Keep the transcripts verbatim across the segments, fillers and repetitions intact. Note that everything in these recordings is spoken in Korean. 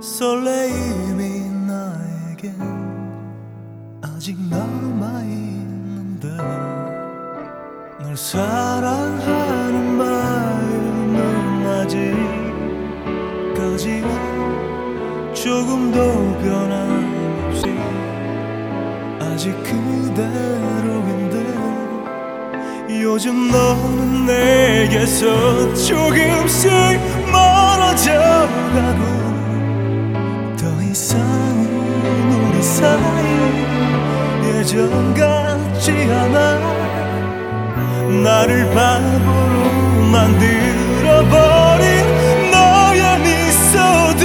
설레임이 나에겐 아직 남아있는데 널 사랑하는 마음은 아직까지 조금도 변함없이 아직 그대로인데 요즘 너는 내게서 조금씩 멀어져가고 더 이상은 우리 사이 예전 같지 않아. 나를 바보로 만들어버린 너의 미소도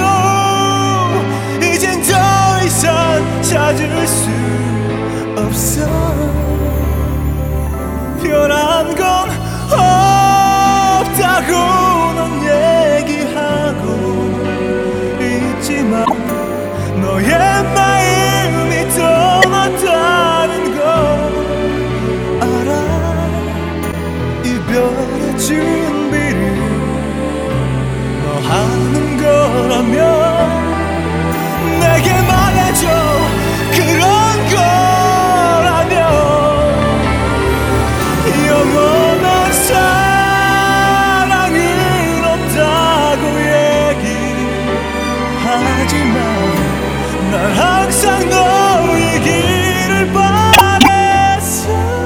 이젠 더 이상 찾을 수 없어. 변한 건 없다고 넌 얘기하고 있지만 너의 마음이 떠났다는 걸 알아. 이별의 준비를 너 하는 거라면 내게 말해줘. 그런 거라면 영원한 사랑은 없다고 얘기하지만 난 항상 너이기를 바랬어.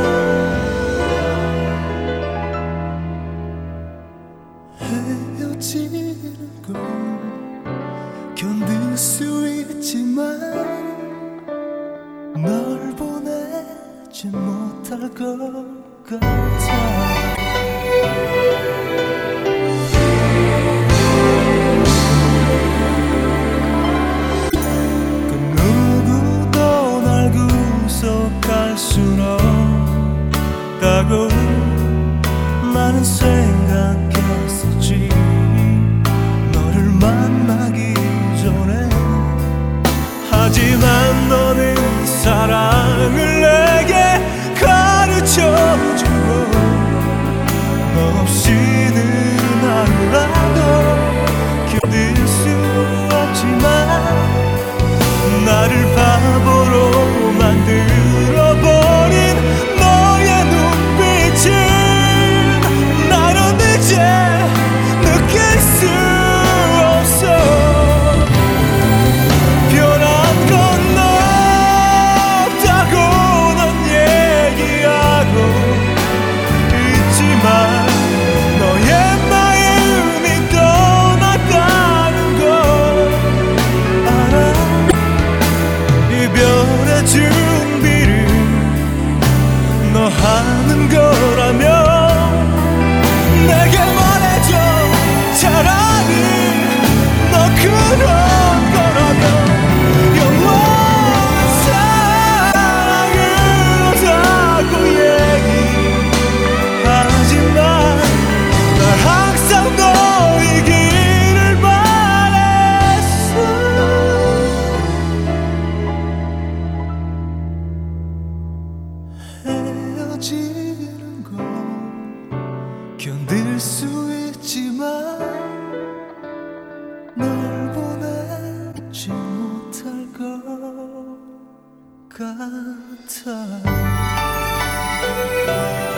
헤어지는 건 견딜 수 있지만 널 보내지 못할 것 같아. 그 누구도 날 구속할 순 없다고 나는 생각했었지. 너를 만나기 전에. 하지만 너는 사랑을 내게 가르쳐주고 너 없이는 하루라도 견딜 수 없지만 나를 바보로 만들어버린 너의 눈빛은 나는 이제 느낄 수 없어. 변한 건 없다고 넌 얘기하고 있지만 너의 마음이 떠났다는 걸 알아. 이별의 준비를 너 하는 거라면 내게 말해줘. 차라리 너 그런 거라면 영원한 사랑은 없다고 얘기하지만 날 항상 너이기를 바랬어. 헤어지는 건 견딜 수 있지만 널 보내지 못할 것 같아.